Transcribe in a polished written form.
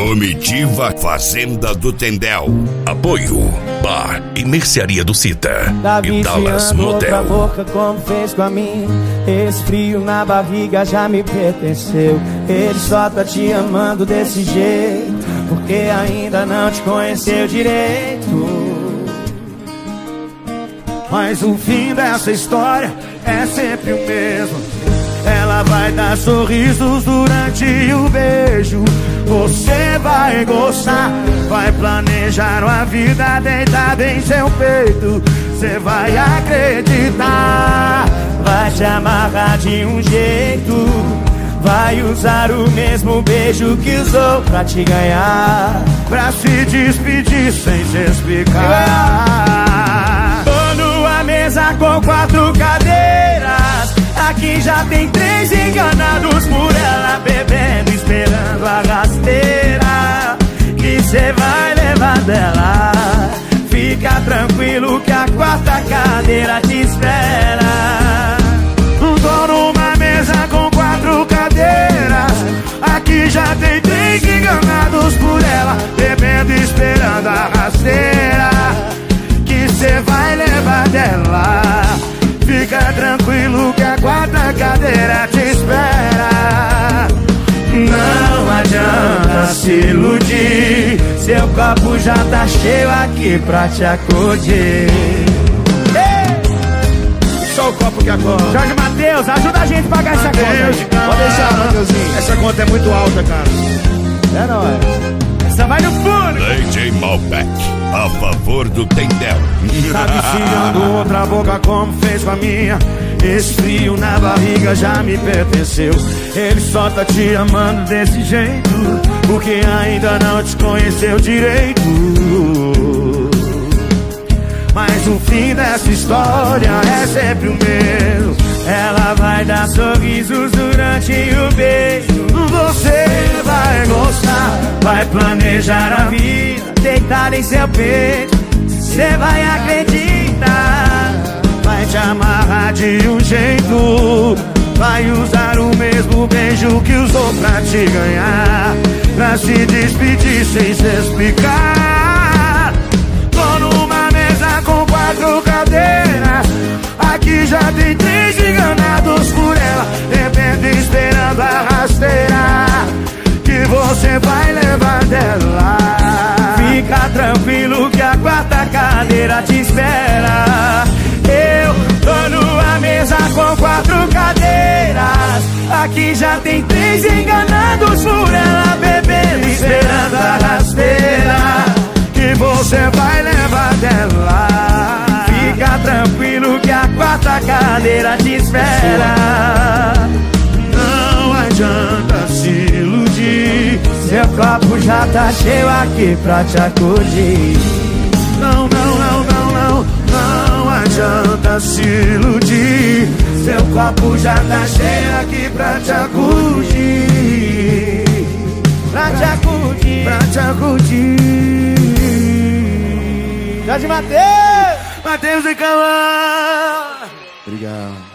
Comitiva Fazenda do Tendel. Apoio Bar e Mercearia do Cita Tá e Dallas viciando outra Motel. boca como fez com a minha. Esse frio na barriga já me pertenceu. Ele só tá te amando desse jeito porque ainda não te conheceu direito. Mas o fim dessa história é sempre o mesmo. Ela vai dar sorrisos durante o beijo. Você vai gostar, vai planejar uma vida deitada em seu peito. Você vai acreditar, vai te amarrar de um jeito. Vai usar o mesmo beijo que usou pra te ganhar, pra se despedir sem se explicar. Tô numa mesa com 4 cadeiras. Aqui já tem 3 enganados por ela, bebendo, esperando a rasteira que cê vai levar dela. Fica tranquilo que a 4ª cadeira te espera. Tô numa mesa com 4 cadeiras. Aqui já tem 3 enganados por ela, bebendo, esperando a rasteira que cê vai levar dela. Fica tranquilo que a 4ª cadeira te espera. Não adianta se iludir, seu copo já tá cheio aqui pra te acudir. Só o copo que acorda. Jorge Matheus, ajuda a gente a pagar essa conta. Pode deixar, Mateuzinho. Essa conta é muito alta, cara. É nóis. Essa vai no fundo. DJ Malbec, a favor do Tendel. Tá viciando outra boca como fez com a minha. Esse frio na barriga já me pertenceu. Ele só tá te amando desse jeito porque ainda não te conheceu direito. Mas o fim dessa história é sempre o mesmo. Ela vai dar sorrisos durante o beijo. Você vai gostar, vai planejar a vida deitada em seu peito. Você vai acreditar, vai te amarrar de um jeito. Vai usar o mesmo beijo que usou pra te ganhar, pra se despedir sem se explicar. Tô numa mesa com 4 cadeiras. Aqui já tem 3 enganados por ela, bebendo, esperando a rasteira que você vai levar dela. Fica tranquilo que a 4ª cadeira te espera. Eu tô numa mesa com 4 cadeiras. Aqui já tem 3 enganados por ela, bebendo, esperando a rasteira que você vai levar dela. Fica tranquilo que a 4ª cadeira te espera. Não adianta se iludir, seu copo já tá cheio aqui pra te acudir. Não, não, não, não, não, não adianta se iludir, seu copo já tá cheio aqui pra te acudir. Pra te acudir, pra te acudir. Jorge Matheus! Matheus e Calma! Obrigado.